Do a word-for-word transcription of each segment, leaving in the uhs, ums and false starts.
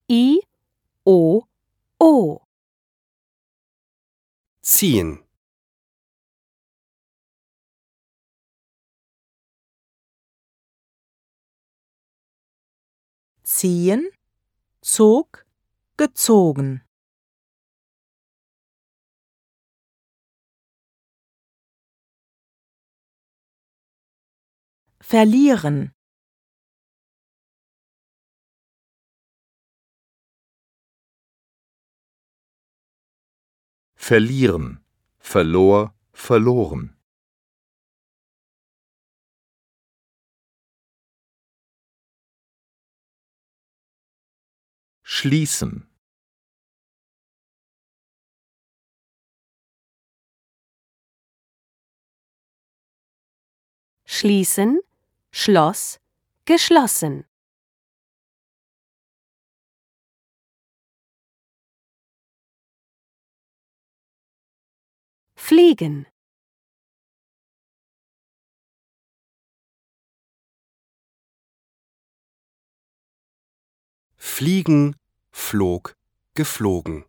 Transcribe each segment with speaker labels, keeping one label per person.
Speaker 1: I, O, O.
Speaker 2: Ziehen.
Speaker 3: Ziehen, zog, gezogen. Verlieren.
Speaker 4: Verlieren, verlor, verloren. Schließen.
Speaker 1: Schließen, Schloss, geschlossen. Fliegen.
Speaker 2: Fliegen, flog, geflogen.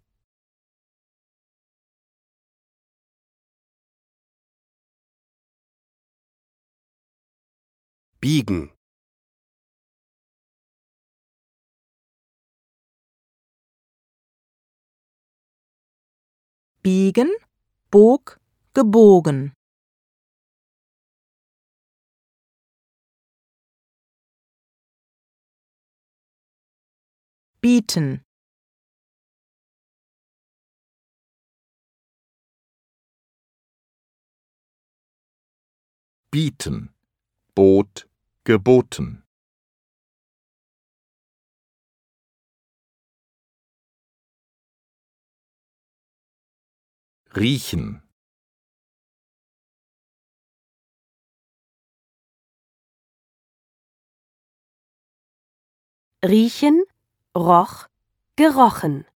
Speaker 2: Biegen.
Speaker 3: Biegen, bog, gebogen. Bieten.
Speaker 4: Bieten, bot, geboten. Riechen.
Speaker 1: Riechen, roch, gerochen.